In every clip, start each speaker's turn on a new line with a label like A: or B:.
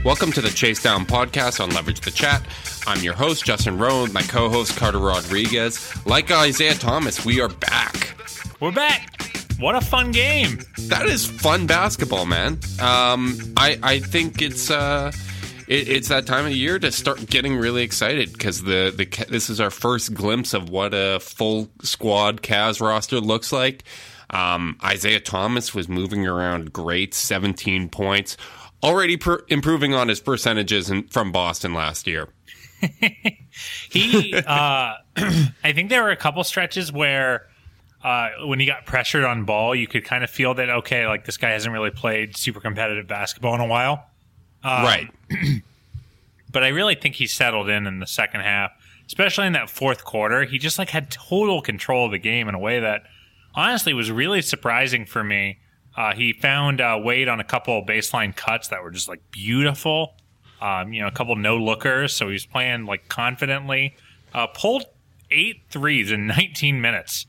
A: Welcome to the Chase Down podcast on Leverage the Chat. I'm your host, Justin Rowe, with my co-host, Carter Rodriguez. Like Isaiah Thomas, we are back.
B: We're back. What a fun game.
A: That is fun basketball, man. I think it's that time of year to start getting really excited because this is our first glimpse of what a full squad Cavs roster looks like. Isaiah Thomas was moving around great, 17 points, already improving on his percentages from Boston last year.
B: I think there were a couple stretches where when he got pressured on ball, you could kind of feel that, okay, like this guy hasn't really played super competitive basketball in a while.
A: Right.
B: But I really think he settled in the second half, especially in that fourth quarter. He just like had total control of the game in a way that honestly was really surprising for me. He found Wade on a couple of baseline cuts that were just like beautiful. A couple no-lookers, so he was playing like confidently. Pulled 8 threes in 19 minutes.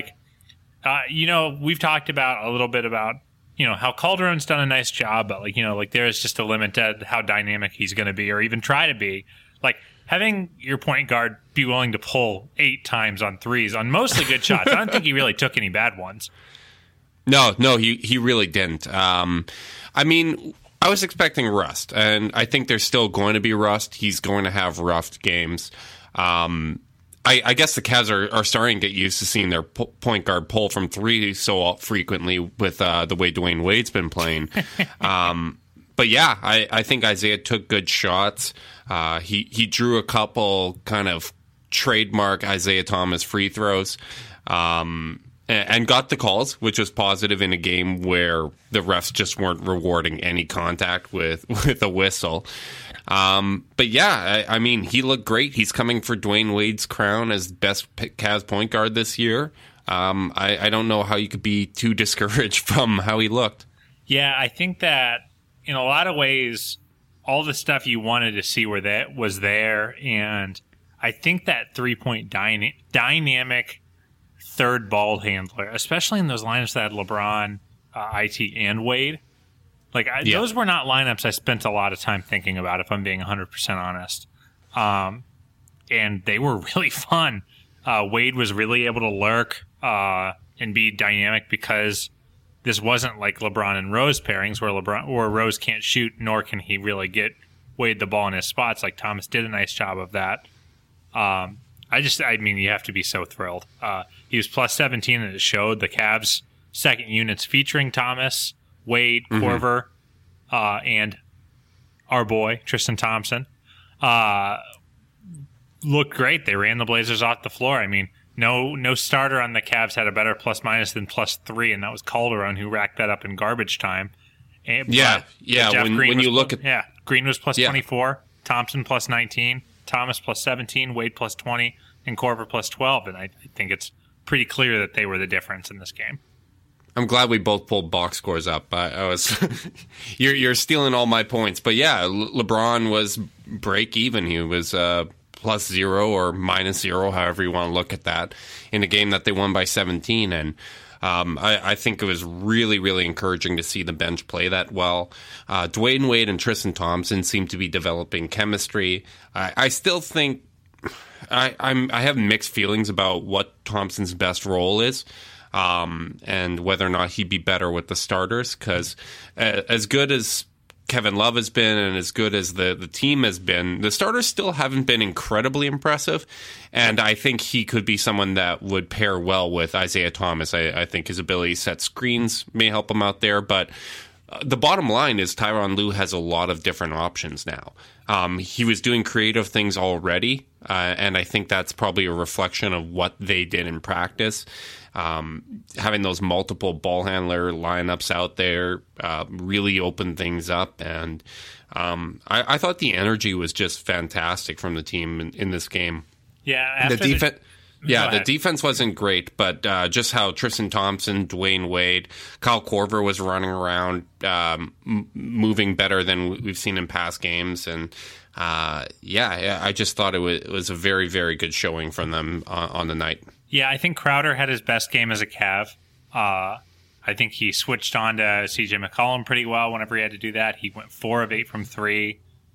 B: We've talked about a little bit about how Calderon's done a nice job, but there's just a limit to how dynamic he's going to be, or even try to be. Like having your point guard be willing to pull 8 times on threes on mostly good shots. I don't think he really took any bad ones.
A: No, he really didn't. I was expecting rust, and I think there's still going to be rust. He's going to have rough games. I guess the Cavs are starting to get used to seeing their point guard pull from 3 so frequently with the way Dwayne Wade's been playing. But yeah, I think Isaiah took good shots. He drew a couple kind of trademark Isaiah Thomas free throws. And got the calls, which was positive in a game where the refs just weren't rewarding any contact with a whistle. But yeah, he looked great. He's coming for Dwayne Wade's crown as best Cavs point guard this year. I don't know how you could be too discouraged from how he looked. Yeah,
B: I think that in a lot of ways, all the stuff you wanted to see was there. And I think that 3-point dynamic third ball handler, especially in those lineups that had LeBron, IT, and Wade. Those were not lineups I spent a lot of time thinking about, if I'm being 100% honest. And they were really fun. Wade was really able to lurk and be dynamic because this wasn't like LeBron and Rose pairings where Rose can't shoot, nor can he really get Wade the ball in his spots. Like Thomas did a nice job of that. You have to be so thrilled. He was plus 17, and it showed. The Cavs' second units featuring Thomas, Wade, Korver, and our boy, Tristan Thompson, looked great. They ran the Blazers off the floor. No starter on the Cavs had a better plus-minus than +3, and that was Calderon, who racked that up in garbage time. Green was plus 24, Thompson plus 19, Thomas plus 17, Wade plus 20, and Korver plus 12. And I think it's pretty clear that they were the difference in this game.
A: I'm glad we both pulled box scores up. I was you're stealing all my points. But yeah, LeBron was break even. He was +0 or -0, however you want to look at that, in a game that they won by 17. And I think it was really, really encouraging to see the bench play that well. Dwayne Wade and Tristan Thompson seem to be developing chemistry. I still think I have mixed feelings about what Thompson's best role is, and whether or not he'd be better with the starters. Because as good as Kevin Love has been and as good as the team has been, the starters still haven't been incredibly impressive. And I think he could be someone that would pair well with Isaiah Thomas. I think his ability to set screens may help him out there. But the bottom line is Tyronn Lue has a lot of different options now. He was doing creative things already, and I think that's probably a reflection of what they did in practice. Having those multiple ball handler lineups out there really opened things up, and I thought the energy was just fantastic from the team in this game.
B: Yeah,
A: the defense. Yeah, the defense wasn't great, but just how Tristan Thompson, Dwayne Wade, Kyle Korver was running around, moving better than we've seen in past games, and I just thought it was a very, very good showing from them on the night.
B: Yeah, I think Crowder had his best game as a Cav. I think he switched on to CJ McCollum pretty well whenever he had to do that. He went 4 of 8 from 3.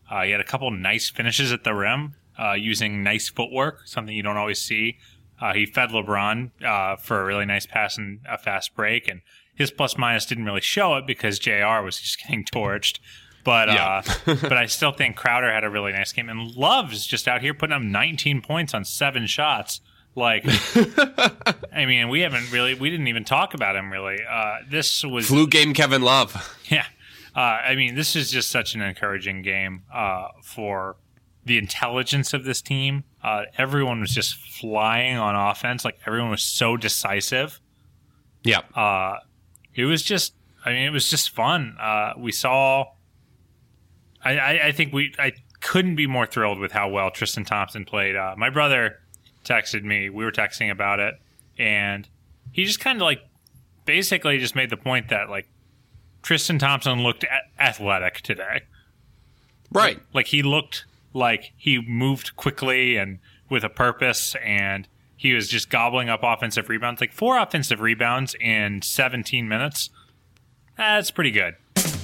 B: He had a couple nice finishes at the rim using nice footwork, something you don't always see. He fed LeBron for a really nice pass and a fast break, and his plus-minus didn't really show it because JR was just getting torched. But but I still think Crowder had a really nice game, and Love's just out here putting up 19 points on 7 shots. Like, I mean, we didn't even talk about him really. This was
A: flu game, Kevin Love.
B: Yeah, I mean, this is just such an encouraging game for the intelligence of this team. Everyone was just flying on offense. Like, everyone was so decisive.
A: Yeah.
B: It was just fun. We saw. I think I couldn't be more thrilled with how well Tristan Thompson played. My brother texted me. We were texting about it, and he just kind of like basically just made the point that like Tristan Thompson looked athletic today.
A: Right.
B: Like he looked like he moved quickly and with a purpose, and he was just gobbling up offensive rebounds. Like 4 offensive rebounds in 17 minutes. That's pretty good.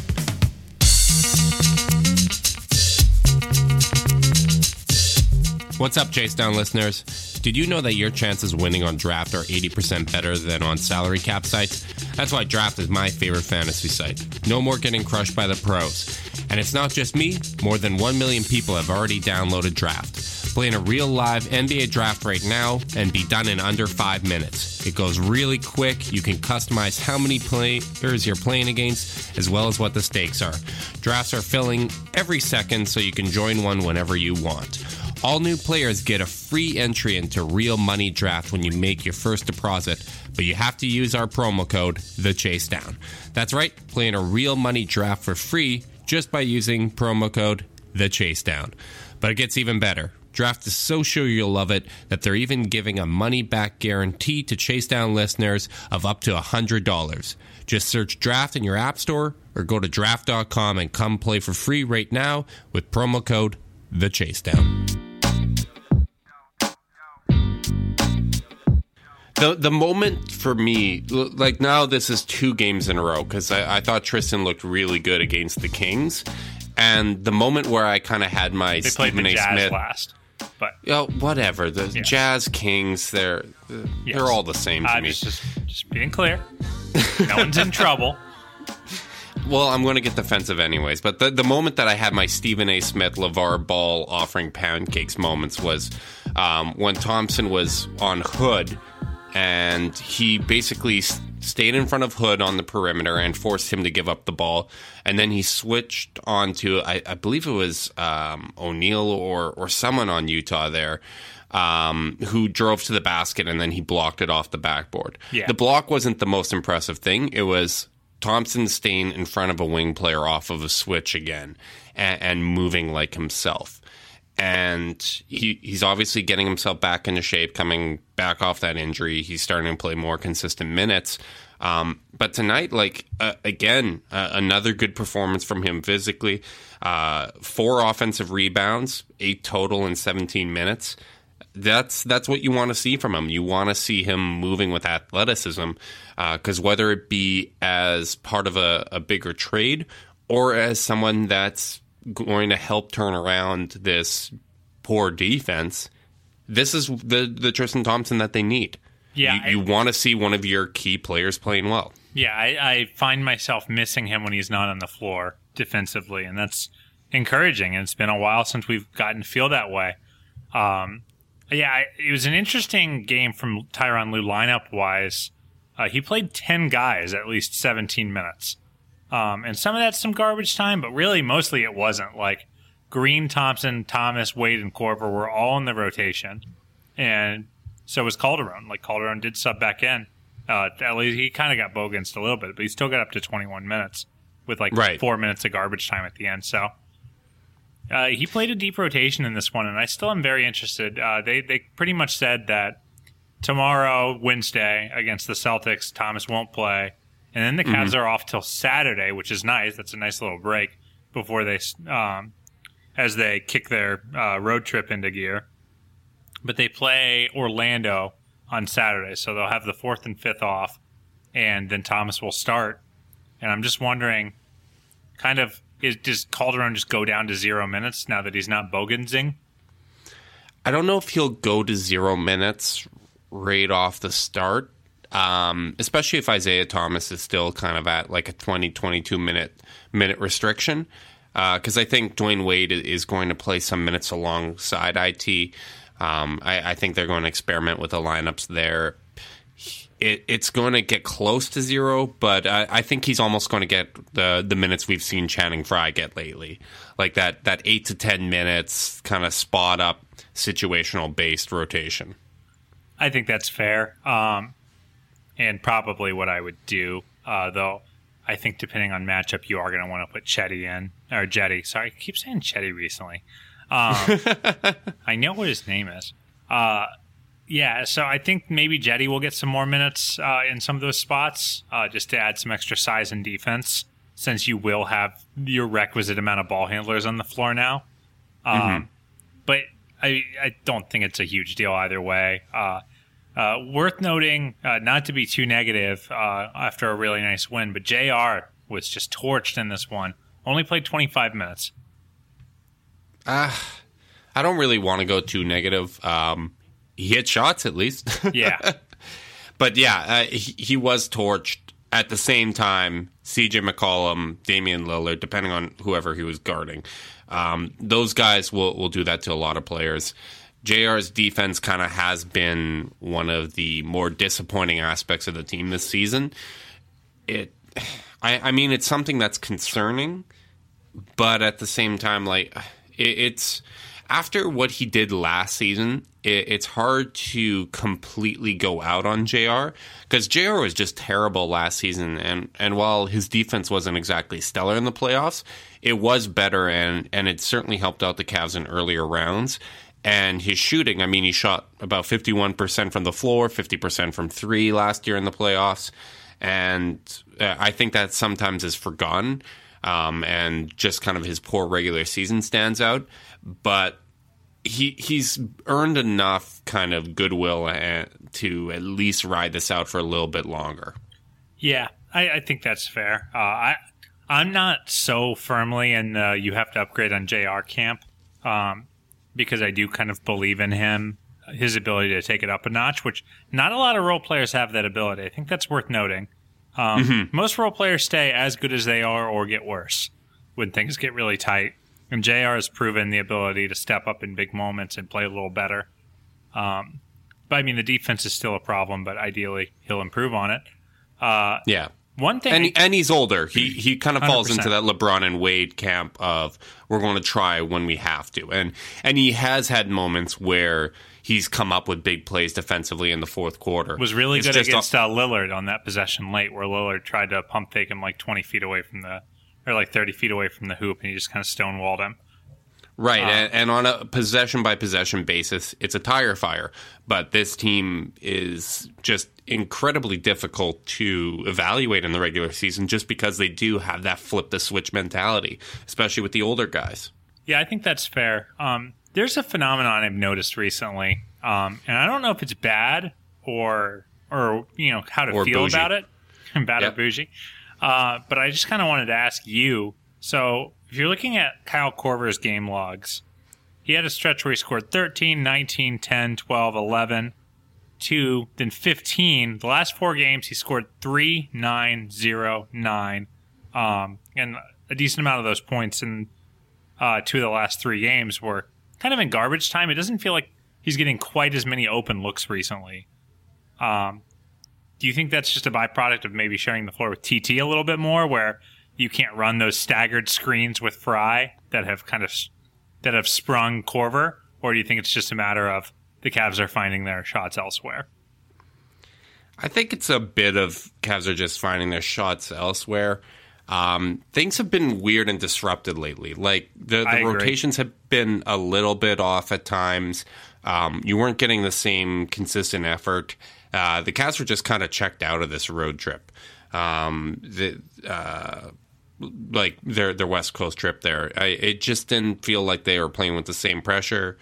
A: What's up, Chase Down listeners? Did you know that your chances of winning on Draft are 80% better than on salary cap sites? That's why Draft is my favorite fantasy site. No more getting crushed by the pros. And it's not just me. More than 1 million people have already downloaded Draft. Play in a real live NBA draft right now and be done in under 5 minutes. It goes really quick. You can customize how many players you're playing against, as well as what the stakes are. Drafts are filling every second, so you can join one whenever you want. All new players get a free entry into Real Money Draft when you make your first deposit, but you have to use our promo code, TheChaseDown. That's right, play in a Real Money Draft for free just by using promo code, TheChaseDown. But it gets even better. Draft is so sure you'll love it that they're even giving a money-back guarantee to Chase Down listeners of up to $100. Just search Draft in your app store or go to draft.com and come play for free right now with promo code, TheChaseDown. The moment for me, like now this is 2 games in a row, because I thought Tristan looked really good against the Kings. And the moment where I kind of had my Stephen A. Smith
B: last, but
A: whatever, the Jazz Kings, they're all the same to me.
B: Just being clear, no one's in trouble.
A: Well, I'm going to get defensive anyways. But the moment that I had my Stephen A. Smith, LeVar Ball offering pancakes moments was when Thompson was on Hood, and he basically stayed in front of Hood on the perimeter and forced him to give up the ball. And then he switched on to, I believe it was O'Neal or someone on Utah there, who drove to the basket, and then he blocked it off the backboard.
B: Yeah. The
A: block wasn't the most impressive thing. It was Thompson staying in front of a wing player off of a switch again and moving like himself. And he's obviously getting himself back into shape, coming back off that injury. He's starting to play more consistent minutes. But tonight, again, another good performance from him physically. 4 offensive rebounds, 8 total in 17 minutes. That's what you want to see from him. You want to see him moving with athleticism, because whether it be as part of a bigger trade or as someone that's going to help turn around this poor defense, this is the Tristan Thompson that they need.
B: Yeah,
A: you want to see one of your key players playing well.
B: Yeah, I find myself missing him when he's not on the floor defensively, and that's encouraging. And it's been a while since we've gotten to feel that way. It was an interesting game from Tyronn Lue lineup-wise. He played 10 guys at least 17 minutes. And some of that's some garbage time, but really mostly it wasn't. Like Green, Thompson, Thomas, Wade, and Korver were all in the rotation. And so was Calderon. Like Calderon did sub back in. At least he kind of got boganced a little bit, but he still got up to 21 minutes with 4 minutes of garbage time at the end. So he played a deep rotation in this one, and I still am very interested. They pretty much said that tomorrow, Wednesday, against the Celtics, Thomas won't play. And then the Cavs are off till Saturday, which is nice. That's a nice little break before they, as they kick their road trip into gear. But they play Orlando on Saturday, so they'll have the 4th and 5th off, and then Thomas will start. And I'm just wondering, kind of Does Calderon just go down to 0 minutes now that he's not Bogensing?
A: I don't know if he'll go to 0 minutes right off the start, especially if Isaiah Thomas is still kind of at like a 22 minute restriction. Because I think Dwayne Wade is going to play some minutes alongside IT. I think they're going to experiment with the lineups there. It's going to get close to 0, but I think he's almost going to get the minutes we've seen Channing Frye get lately, like that 8 to 10 minutes kind of spot up situational based rotation.
B: I think that's fair, and probably what I would do, though. I think depending on matchup, you are going to want to put Chetty in, or Jetty. Sorry, I keep saying Chetty recently. I know what his name is. Yeah, so I think maybe Jetty will get some more minutes in some of those spots, just to add some extra size and defense, since you will have your requisite amount of ball handlers on the floor now. But I don't think it's a huge deal either way. Worth noting, not to be too negative after a really nice win, but JR was just torched in this one. Only played 25 minutes.
A: I don't really want to go too negative. He hit shots at least.
B: Yeah.
A: But yeah, he was torched. At the same time, CJ McCollum, Damian Lillard, depending on whoever he was guarding, those guys will do that to a lot of players. JR's defense kind of has been one of the more disappointing aspects of the team this season. I mean, it's something that's concerning, but at the same time, like it's after what he did last season, it's hard to completely go out on JR because JR was just terrible last season, and while his defense wasn't exactly stellar in the playoffs, it was better, and it certainly helped out the Cavs in earlier rounds. And his shooting, I mean, he shot about 51% from the floor, 50% from three last year in the playoffs. And I think that sometimes is forgotten, and just kind of his poor regular season stands out. But he's earned enough kind of goodwill to at least ride this out for a little bit longer.
B: Yeah, I think that's fair. I'm not so firmly in you have to upgrade on JR camp. Because I do kind of believe in him, his ability to take it up a notch, which not a lot of role players have that ability. I think that's worth noting. Most role players stay as good as they are or get worse when things get really tight. And JR has proven the ability to step up in big moments and play a little better. But I mean, the defense is still a problem, but ideally he'll improve on it.
A: Yeah.
B: One thing,
A: and he's older. He kind of falls
B: 100%.
A: into that LeBron and Wade camp of we're going to try when we have to, and he has had moments where he's come up with big plays defensively in the fourth quarter.
B: Was really good against Lillard on that possession late, where Lillard tried to pump fake him like 20 feet away from like 30 feet away from the hoop, and he just kind of stonewalled him.
A: Right, and on a possession-by-possession basis, it's a tire fire. But this team is just incredibly difficult to evaluate in the regular season just because they do have that flip-the-switch mentality, especially with the older guys.
B: Yeah, I think that's fair. There's a phenomenon I've noticed recently, and I don't know if it's bad or you know how to feel
A: bougie.
B: about it, bad
A: Yep.
B: or bougie. But I just kind of wanted to ask you, so if you're looking at Kyle Korver's game logs, he had a stretch where he scored 13, 19, 10, 12, 11, 2, then 15. The last 4 games, he scored 3, 9, 0, 9. And a decent amount of those points in 2 of the last 3 games were kind of in garbage time. It doesn't feel like he's getting quite as many open looks recently. Do you think that's just a byproduct of maybe sharing the floor with TT a little bit more, where you can't run those staggered screens with Frye that have sprung Korver, or do you think it's just a matter of the Cavs are finding their shots elsewhere?
A: I think it's a bit of Cavs are just finding their shots elsewhere. Things have been weird and disrupted lately. Like the rotations have been a little bit off at times. You weren't getting the same consistent effort. The Cavs were just kind of checked out of this road trip. Like their West Coast trip there. It just didn't feel like they were playing with the same pressure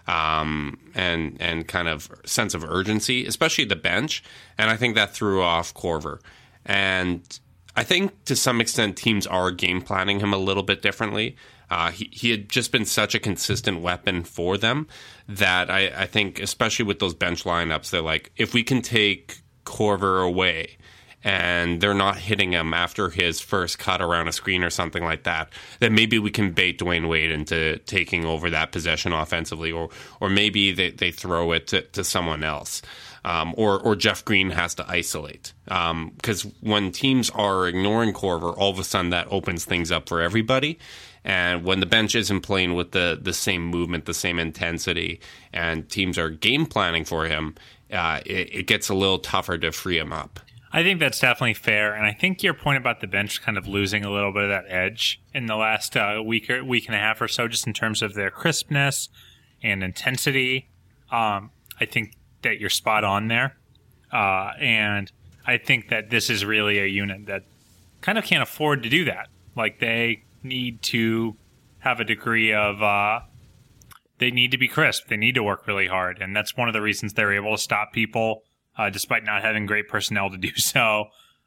A: and kind of sense of urgency, especially the bench. And I think that threw off Korver. And I think to some extent teams are game planning him a little bit differently. He had just been such a consistent weapon for them that I think, especially with those bench lineups, they're like, if we can take Korver away and they're not hitting him after his first cut around a screen or something like that, then maybe we can bait Dwayne Wade into taking over that possession offensively, or maybe they throw it to someone else. Or Jeff Green has to isolate. Because when teams are ignoring Korver, all of a sudden that opens things up for everybody. And when the bench isn't playing with the same movement, the same intensity, and teams are game planning for him, it gets a little tougher to free him up.
B: I think that's definitely fair. And I think your point about the bench kind of losing a little bit of that edge in the last week and a half or so, just in terms of their crispness and intensity, I think that you're spot on there. And I think that this is really a unit that kind of can't afford to do that. Like, they need to have a degree of they need to be crisp. They need to work really hard. And that's one of the reasons they're able to stop people despite not having great personnel to do so.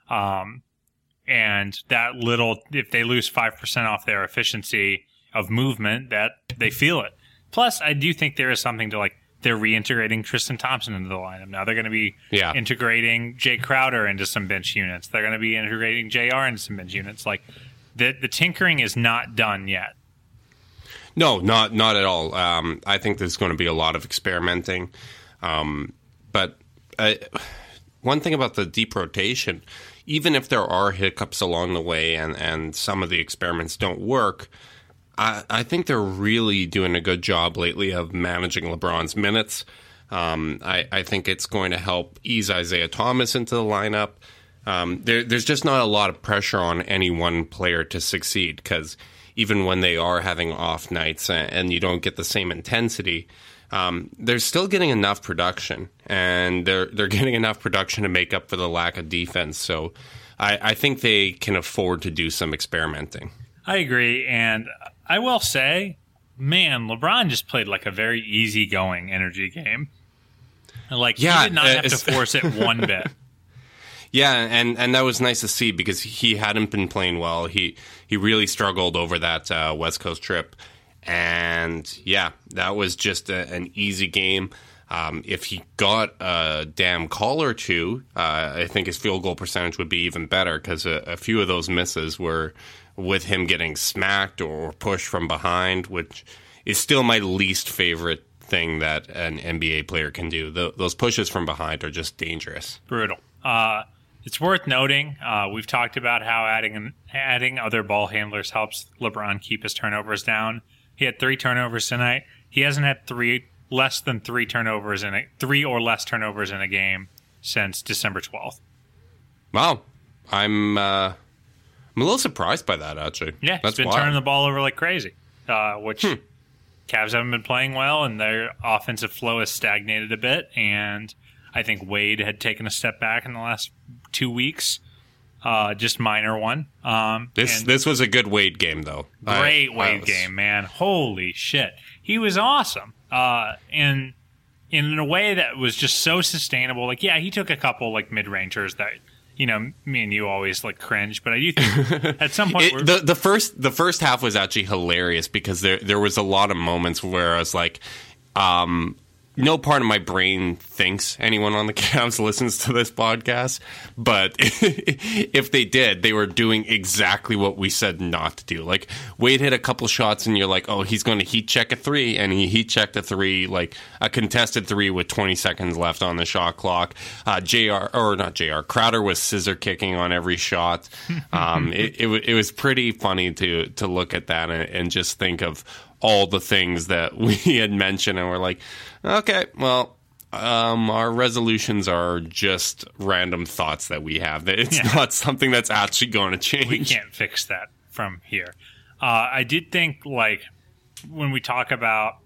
B: And that little, if they lose 5% off their efficiency of movement, that they feel it. Plus, I do think there is something to, like, they're reintegrating Tristan Thompson into the lineup. Now they're going to be integrating Jay Crowder into some bench units. They're going to be integrating JR into some bench units. Like, the tinkering is not done yet.
A: No, not at all. I think there's going to be a lot of experimenting. But one thing about the deep rotation, even if there are hiccups along the way and some of the experiments don't work, I think they're really doing a good job lately of managing LeBron's minutes. I think it's going to help ease Isaiah Thomas into the lineup. There's just not a lot of pressure on any one player to succeed, because even when they are having off nights and you don't get the same intensity, they're still getting enough production, and they're getting enough production to make up for the lack of defense. So I think they can afford to do some experimenting.
B: I agree, and I will say, man, LeBron just played like a very easygoing energy game. Like, he did not have to force it one bit.
A: Yeah, and that was nice to see, because he hadn't been playing well. He really struggled over that West Coast trip. And, yeah, that was just an easy game. If he got a damn call or two, I think his field goal percentage would be even better, because a few of those misses were with him getting smacked or pushed from behind, which is still my least favorite thing that an NBA player can do. Those pushes from behind are just dangerous.
B: Brutal. It's worth noting, we've talked about how adding other ball handlers helps LeBron keep his turnovers down. He had 3 turnovers tonight. He hasn't had three or less turnovers in a game since December 12th.
A: Wow. I'm a little surprised by that, actually.
B: Yeah, he's been turning the ball over like crazy, which Cavs haven't been playing well, and their offensive flow has stagnated a bit, and I think Wade had taken a step back in the last 2 weeks, just minor one.
A: This was a good Wade game, though.
B: Great Wade game, man. Holy shit. He was awesome. And in a way that was just so sustainable. Like, yeah, he took a couple, like, mid-rangers that, you know, me and you always, like, cringe. But I do think at some point...
A: the first half was actually hilarious, because there was a lot of moments where I was like... no part of my brain thinks anyone on the Cavs listens to this podcast, but if they did, they were doing exactly what we said not to do. Like, Wade hit a couple shots, and you're like, oh, he's going to heat check a 3, and he heat checked a 3, like a contested 3 with 20 seconds left on the shot clock. Crowder was scissor kicking on every shot. It was pretty funny to look at that and just think of all the things that we had mentioned, and we're like, okay, well, our resolutions are just random thoughts that we have. It's not something that's actually going to change.
B: We can't fix that from here. I did think, like, when we talk about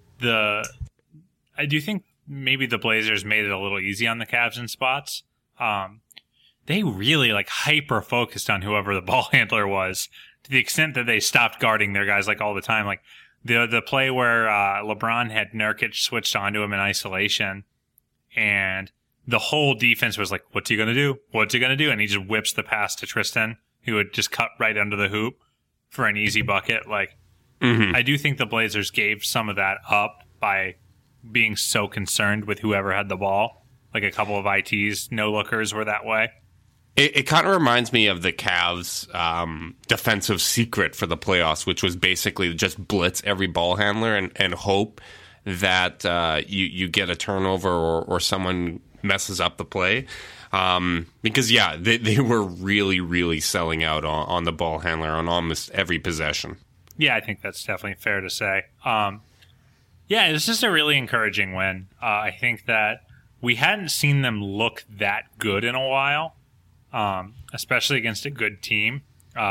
B: I do think maybe the Blazers made it a little easy on the Cavs in spots. They really, like, hyper focused on whoever the ball handler was, to the extent that they stopped guarding their guys, like, all the time. Like, the play where LeBron had Nurkic switched onto him in isolation, and the whole defense was like, what's he going to do? What's he going to do? And he just whips the pass to Tristan, who would just cut right under the hoop for an easy bucket. Like, I do think the Blazers gave some of that up by being so concerned with whoever had the ball. Like a couple of ITs, no-lookers were that way.
A: It kind of reminds me of the Cavs' defensive secret for the playoffs, which was basically just blitz every ball handler and hope that you get a turnover or someone messes up the play. Because, yeah, they were really, really selling out on the ball handler on almost every possession.
B: Yeah, I think that's definitely fair to say. Yeah, it's just a really encouraging win. I think that we hadn't seen them look that good in a while, especially against a good team.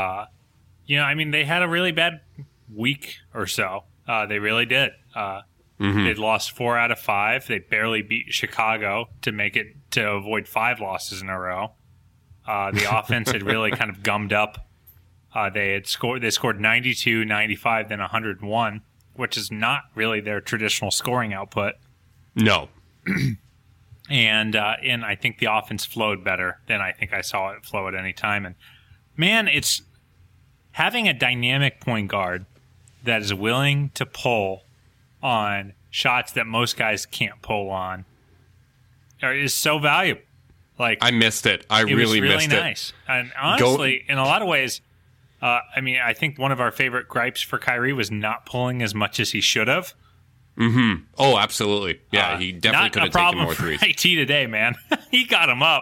B: I mean, they had a really bad week or so. They really did. They'd lost 4 out of 5. They barely beat Chicago to avoid 5 losses in a row. The offense had really kind of gummed up. They scored 92, 95, then 101, which is not really their traditional scoring output.
A: No.
B: And I think the offense flowed better than I think I saw it flow at any time. And man, it's having a dynamic point guard that is willing to pull on shots that most guys can't pull on is so valuable. Like,
A: I missed it. I really missed it.
B: Nice. And honestly, in a lot of ways, I think one of our favorite gripes for Kyrie was not pulling as much as he should have.
A: Mm-hmm. Oh, absolutely. Yeah, he definitely could have taken more threes.
B: IT today, man. He got him up.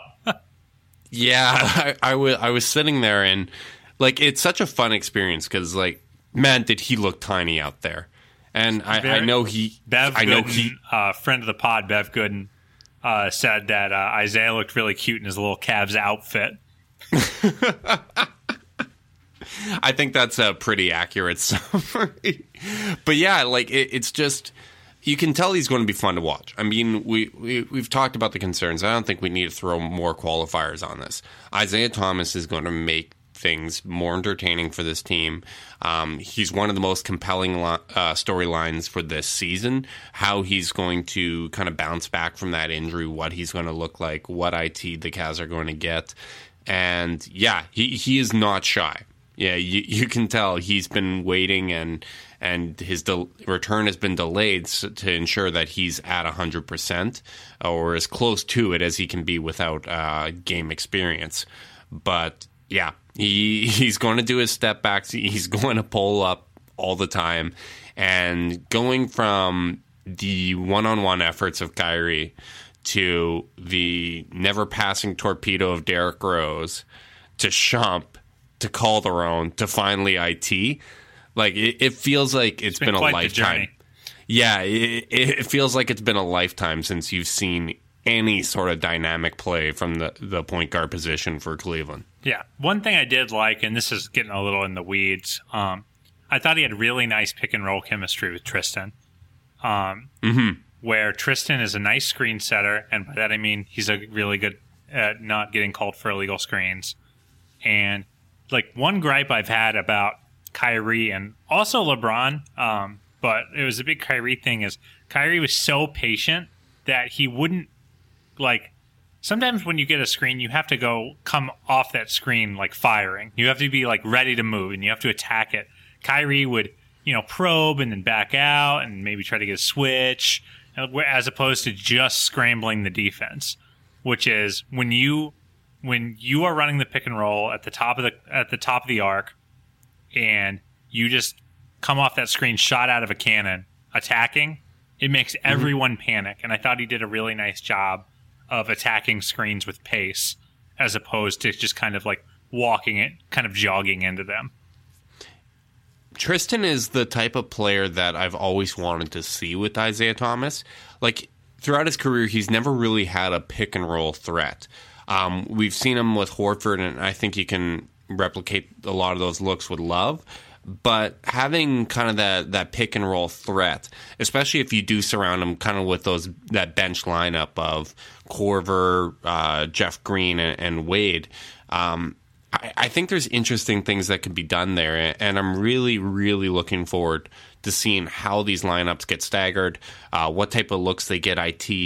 A: Yeah, I was sitting there and, like, it's such a fun experience because, like, man, did he look tiny out there. And I know he...
B: Bev Gooden, friend of the pod, Bev Gooden, said that Isaiah looked really cute in his little Cavs outfit.
A: I think that's a pretty accurate summary. But yeah, like it's just, you can tell he's going to be fun to watch. I mean, we've talked about the concerns. I don't think we need to throw more qualifiers on this. Isaiah Thomas is going to make things more entertaining for this team. He's one of the most compelling storylines for this season. How he's going to kind of bounce back from that injury, what he's going to look like, what IT the Cavs are going to get. And yeah, he is not shy. Yeah, you can tell he's been waiting and his return has been delayed to ensure that he's at 100% or as close to it as he can be without game experience. But yeah, he's going to do his step backs. He's going to pull up all the time. And going from the one-on-one efforts of Kyrie to the never-passing torpedo of Derrick Rose to Shump to Calderon to finally IT, like it feels like it's been a lifetime. Yeah, it feels like it's been a lifetime since you've seen any sort of dynamic play from the point guard position for Cleveland.
B: Yeah, one thing I did like, and this is getting a little in the weeds, I thought he had really nice pick and roll chemistry with Tristan. Where Tristan is a nice screen setter, and by that I mean he's a really good at not getting called for illegal screens. And like one gripe I've had about Kyrie and also LeBron, but it was a big Kyrie thing, is Kyrie was so patient that he wouldn't, like, sometimes when you get a screen, you have to come off that screen like firing. You have to be like ready to move and you have to attack it. Kyrie would, probe and then back out and maybe try to get a switch, as opposed to just scrambling the defense, which is when you are running the pick and roll at the top of the arc, and you just come off that screen shot out of a cannon attacking, it makes everyone panic. And I thought he did a really nice job of attacking screens with pace, as opposed to just kind of like jogging into them.
A: Tristan is the type of player that I've always wanted to see with Isaiah Thomas. Like, throughout his career, he's never really had a pick and roll threat. We've seen him with Horford, and I think he can replicate a lot of those looks with Love. But having kind of that pick and roll threat, especially if you do surround him kind of with that bench lineup of Korver, Jeff Green, and Wade, I think there's interesting things that could be done there, and I'm really, really looking forward to seeing how these lineups get staggered, what type of looks they get IT.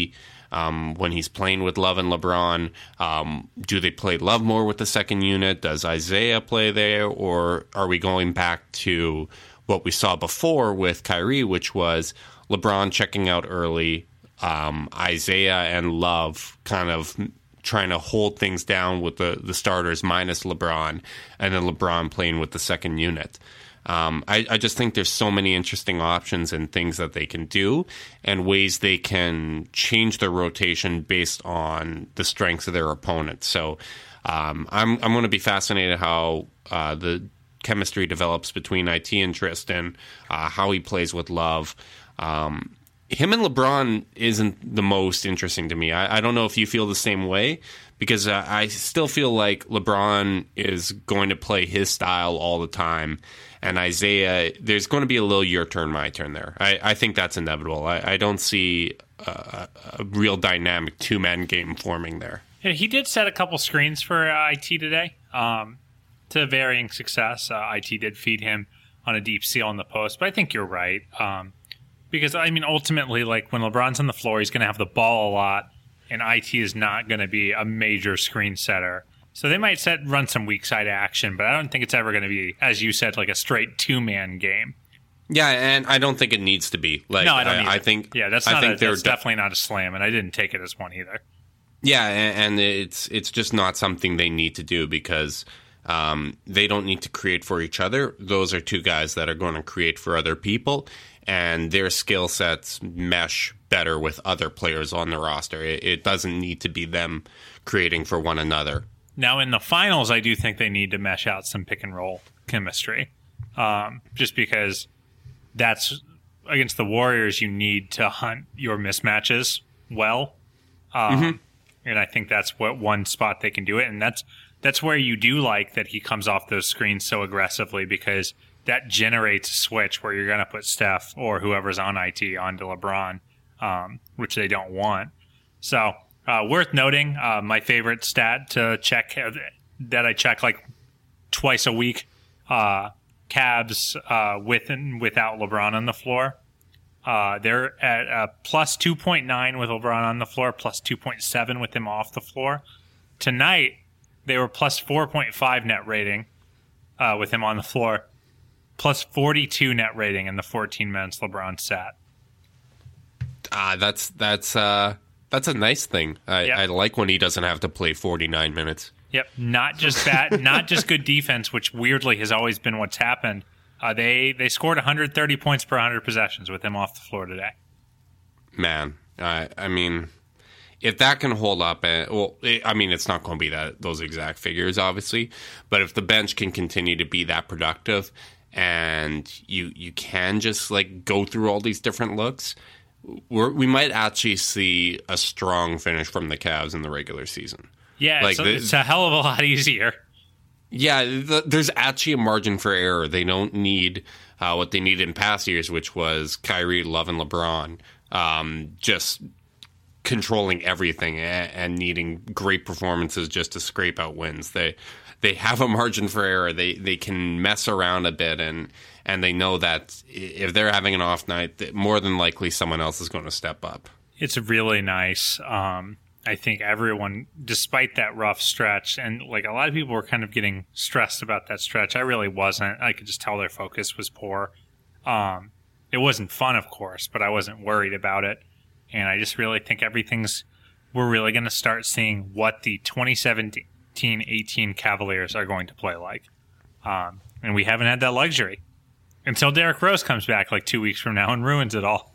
A: when he's playing with Love and LeBron. Do they play Love more with the second unit? Does Isaiah play there? Or are we going back to what we saw before with Kyrie, which was LeBron checking out early, Isaiah and Love kind of trying to hold things down with the starters minus LeBron, and then LeBron playing with the second unit. I just think there's so many interesting options and things that they can do and ways they can change their rotation based on the strengths of their opponents. So I'm going to be fascinated how the chemistry develops between IT and Tristan, how he plays with Love. Him and LeBron isn't the most interesting to me. I don't know if you feel the same way, because I still feel like LeBron is going to play his style all the time. And Isaiah, there's going to be a little your turn, my turn there. I think that's inevitable. I don't see a real dynamic two-man game forming there.
B: Yeah, he did set a couple screens for IT today to varying success. IT did feed him on a deep seal on the post, but I think you're right. Because, I mean, ultimately, like, when LeBron's on the floor, he's going to have the ball a lot, and IT is not going to be a major screen setter. So they might run some weak side action, but I don't think it's ever going to be, as you said, like a straight two-man game.
A: Yeah, and I don't think it needs to be. Like,
B: no, I don't
A: I think.
B: Yeah, that's definitely not a slam, and I didn't take it as one either.
A: Yeah, and it's just not something they need to do, because they don't need to create for each other. Those are two guys that are going to create for other people, and their skill sets mesh better with other players on the roster. It doesn't need to be them creating for one another.
B: Now, in the finals, I do think they need to mesh out some pick and roll chemistry, just because that's against the Warriors. You need to hunt your mismatches well, and I think that's what one spot they can do it, and that's where you do like that he comes off those screens so aggressively, because that generates a switch where you're going to put Steph or whoever's on IT onto LeBron, which they don't want. So worth noting, my favorite stat to check that I check like twice a week, Cavs with and without LeBron on the floor. They're at plus 2.9 with LeBron on the floor, plus 2.7 with him off the floor. Tonight, they were plus 4.5 net rating with him on the floor, plus 42 net rating in the 14 minutes LeBron sat.
A: That's a nice thing. I like when he doesn't have to play 49 minutes.
B: Yep, not just that, not just good defense, which weirdly has always been what's happened. They scored 130 points per 100 possessions with him off the floor today.
A: Man, I mean, if that can hold up, it's not going to be those exact figures, obviously, but if the bench can continue to be that productive, and you can just like go through all these different looks, we might actually see a strong finish from the Cavs in the regular season.
B: Yeah, like it's a hell of a lot easier.
A: Yeah, there's actually a margin for error. They don't need what they needed in past years, which was Kyrie, Love, and LeBron just controlling everything and needing great performances just to scrape out wins. They have a margin for error. They can mess around a bit, and they know that if they're having an off night, more than likely someone else is going to step up.
B: It's really nice. I think everyone, despite that rough stretch, and like a lot of people were kind of getting stressed about that stretch. I really wasn't. I could just tell their focus was poor. It wasn't fun, of course, but I wasn't worried about it. And I just really think we're really going to start seeing what the 2017-18 Cavaliers are going to play like. And we haven't had that luxury until Derrick Rose comes back like 2 weeks from now and ruins it all.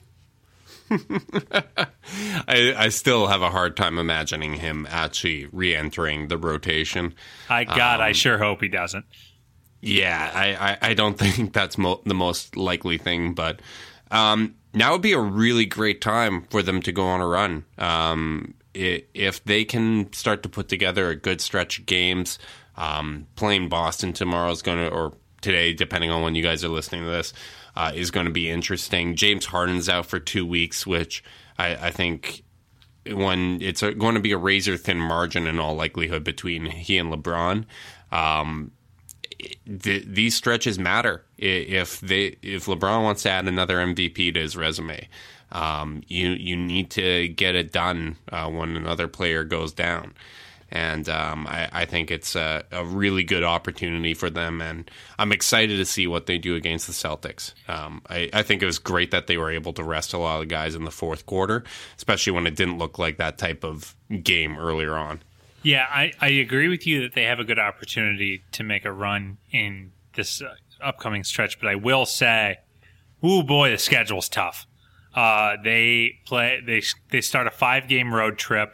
A: I still have a hard time imagining him actually re-entering the rotation.
B: I sure hope he doesn't.
A: Yeah, I don't think that's the most likely thing, but now would be a really great time for them to go on a run. If they can start to put together a good stretch of games, playing Boston tomorrow is going to, or today, depending on when you guys are listening to this, is going to be interesting. James Harden's out for 2 weeks, which I think when it's going to be a razor-thin margin in all likelihood between he and LeBron. These stretches matter. If LeBron wants to add another MVP to his resume, You need to get it done when another player goes down. And I think it's a really good opportunity for them, and I'm excited to see what they do against the Celtics. I think it was great that they were able to rest a lot of guys in the fourth quarter, especially when it didn't look like that type of game earlier on.
B: Yeah, I agree with you that they have a good opportunity to make a run in this upcoming stretch, but I will say, ooh boy, the schedule's tough. They start a 5-game road trip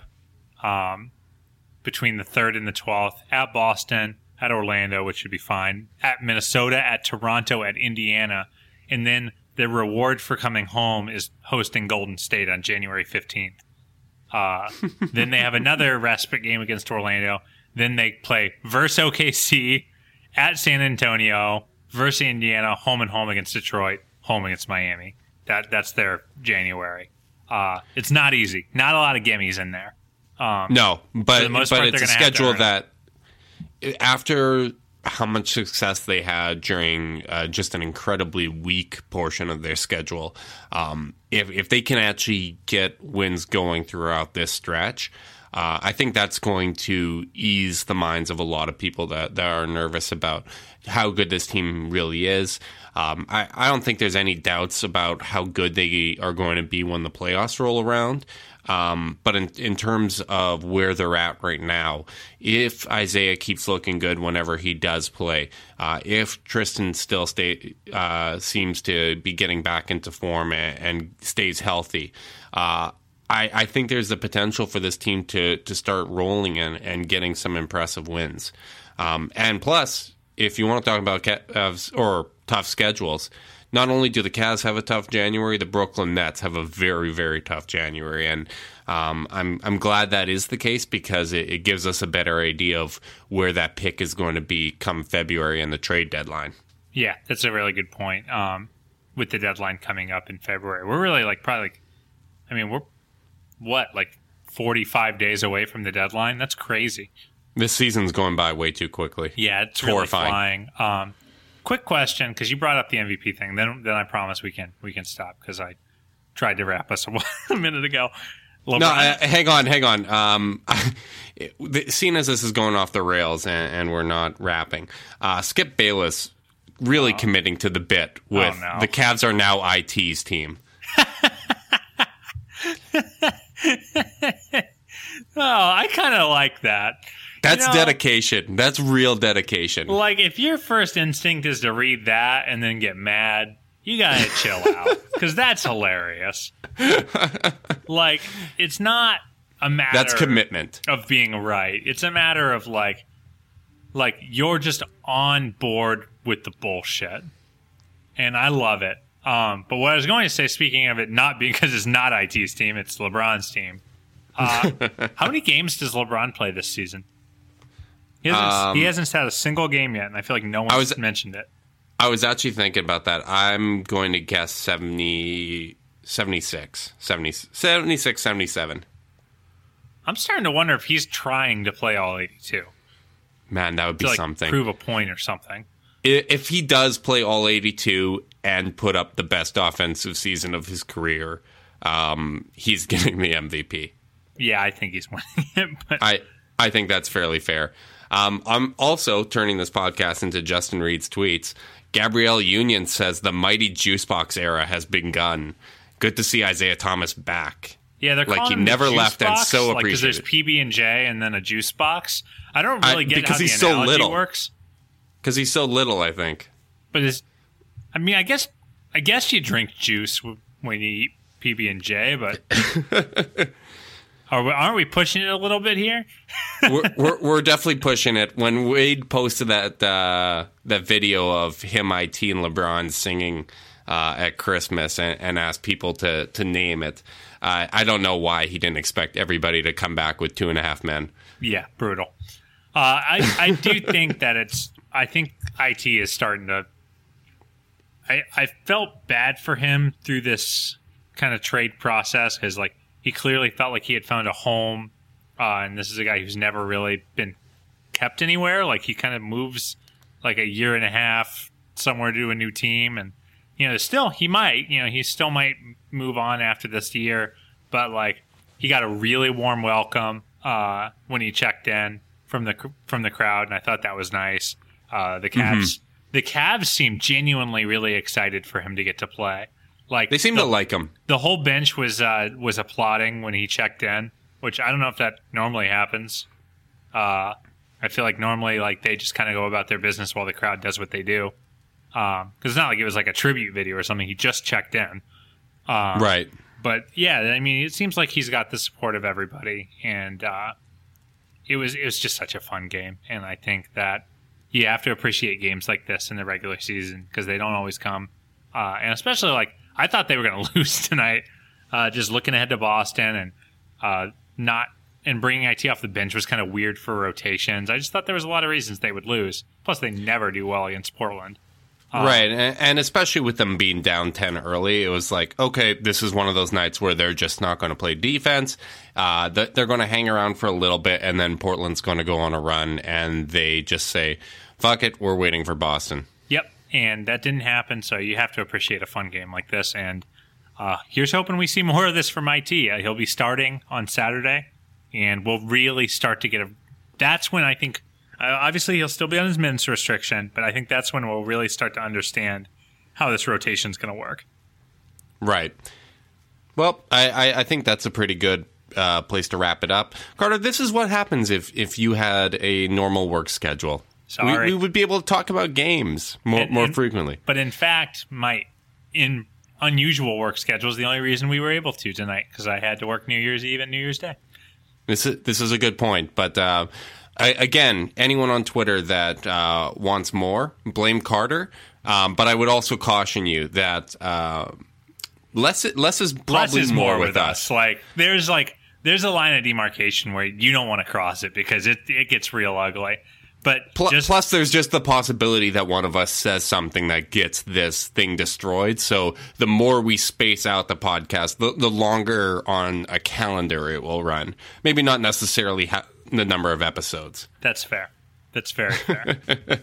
B: between the 3rd and the 12th at Boston, at Orlando, which should be fine, at Minnesota, at Toronto, at Indiana, and then the reward for coming home is hosting Golden State on January 15th. Then they have another respite game against Orlando. Then they play versus OKC, at San Antonio, versus Indiana, home and home against Detroit, home against Miami. That's their January. It's not easy. Not a lot of gimmies in there.
A: No, but it's a schedule that after how much success they had during just an incredibly weak portion of their schedule, if they can actually get wins going throughout this stretch, I think that's going to ease the minds of a lot of people that are nervous about how good this team really is. I don't think there's any doubts about how good they are going to be when the playoffs roll around. But in terms of where they're at right now, if Isaiah keeps looking good whenever he does play, if Tristan still seems to be getting back into form and stays healthy, I think there's the potential for this team to start rolling and getting some impressive wins. And plus, if you want to talk about Cavs or tough schedules, not only do the Cavs have a tough January, the Brooklyn Nets have a very, very tough January. And I'm glad that is the case because it gives us a better idea of where that pick is going to be come February and the trade deadline.
B: Yeah, that's a really good point. With the deadline coming up in February, we're really we're 45 days away from the deadline? That's crazy.
A: This season's going by way too quickly.
B: Yeah, it's horrifying. Really flying. Quick question, because you brought up the MVP thing. Then I promise we can stop because I tried to wrap us a minute ago. LeBron.
A: No, hang on. Seeing as this is going off the rails and we're not wrapping, Skip Bayless really committing to the bit with the Cavs are now IT's team.
B: I kind of like that.
A: That's dedication. That's real dedication.
B: Like, if your first instinct is to read that and then get mad, you gotta chill out. Because that's hilarious. Like, it's not a matter...
A: That's commitment.
B: ...of being right. It's a matter of, like you're just on board with the bullshit. And I love it. But what I was going to say, speaking of it not being... because it's not IT's team, it's LeBron's team. How many games does LeBron play this season? He hasn't had a single game yet, and I feel like no one's mentioned it.
A: I was actually thinking about that. I'm going to guess 76, 77.
B: I'm starting to wonder if he's trying to play all 82.
A: Man, that would be something.
B: Prove a point or something.
A: If he does play all 82 and put up the best offensive season of his career, he's getting the MVP.
B: Yeah, I think he's winning it. But
A: I think that's fairly fair. I'm also turning this podcast into Justin Reed's tweets. Gabrielle Union says the mighty Juicebox era has begun. Good to see Isaiah Thomas back.
B: Yeah, they're
A: like
B: he
A: never left
B: box,
A: and so appreciated.
B: Because there's PB&J and then a juice box. I don't really get how the
A: he's
B: analogy
A: so little.
B: works.
A: Because he's so little, I think.
B: But I guess you drink juice when you eat PB&J, but aren't we pushing it a little bit here?
A: we're definitely pushing it. When Wade posted that video of him, IT, and LeBron singing at Christmas and asked people to name it, I don't know why he didn't expect everybody to come back with 2.5 Men.
B: Yeah, brutal. I do think that I think IT is starting to... I felt bad for him through this kind of trade process because, like, he clearly felt like he had found a home, and this is a guy who's never really been kept anywhere. Like, he kind of moves like a year and a half somewhere to a new team, and still he might, he still might move on after this year, but like he got a really warm welcome when he checked in from the crowd, and I thought that was nice. The Cavs seemed genuinely really excited for him to get to play. Like
A: they seem to like him.
B: The whole bench was applauding when he checked in, which I don't know if that normally happens. I feel like normally like they just kind of go about their business while the crowd does what they do. Because it's not like it was like a tribute video or something. He just checked in.
A: Right.
B: But yeah, I mean, it seems like he's got the support of everybody, and it was just such a fun game. And I think that you have to appreciate games like this in the regular season because they don't always come. And especially like I thought they were going to lose tonight. Just looking ahead to Boston and bringing IT off the bench was kind of weird for rotations. I just thought there was a lot of reasons they would lose. Plus, they never do well against Portland.
A: Right, and especially with them being down 10 early, it was like, okay, this is one of those nights where they're just not going to play defense. They're going to hang around for a little bit, and then Portland's going to go on a run, and they just say, fuck it, we're waiting for Boston.
B: Yep, and that didn't happen, so you have to appreciate a fun game like this. And here's hoping we see more of this from IT. He'll be starting on Saturday, and we'll really start to get that's when I think... obviously, he'll still be on his minutes restriction, but I think that's when we'll really start to understand how this rotation is going to work.
A: Right. Well, I think that's a pretty good place to wrap it up. Carter, this is what happens if you had a normal work schedule.
B: Sorry.
A: We would be able to talk about games more frequently.
B: But in fact, my unusual work schedule is the only reason we were able to tonight, because I had to work New Year's Eve and New Year's Day.
A: This is a good point, but... again, anyone on Twitter that wants more, blame Carter. But I would also caution you that less is probably more with us.
B: Like there's a line of demarcation where you don't want to cross it because it gets real ugly. But
A: plus, there's just the possibility that one of us says something that gets this thing destroyed. So the more we space out the podcast, the longer on a calendar it will run. Maybe not necessarily the number of episodes.
B: That's fair. That's very fair.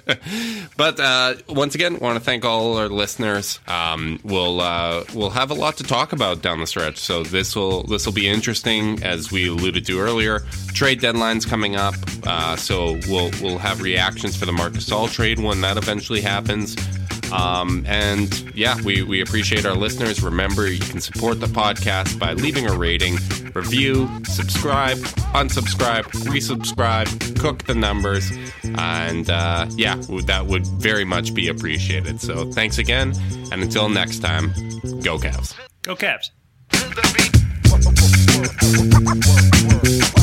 A: But once again, want to thank all our listeners. We'll have a lot to talk about down the stretch, so this will be interesting. As we alluded to earlier, trade deadline's coming up, so we'll have reactions for the Marc Gasol trade when that eventually happens. And yeah, we appreciate our listeners. Remember, you can support the podcast by leaving a rating, review, subscribe, unsubscribe, resubscribe, cook the numbers, and yeah, that would very much be appreciated. So thanks again, and until next time, go Cavs.
B: Go Cavs.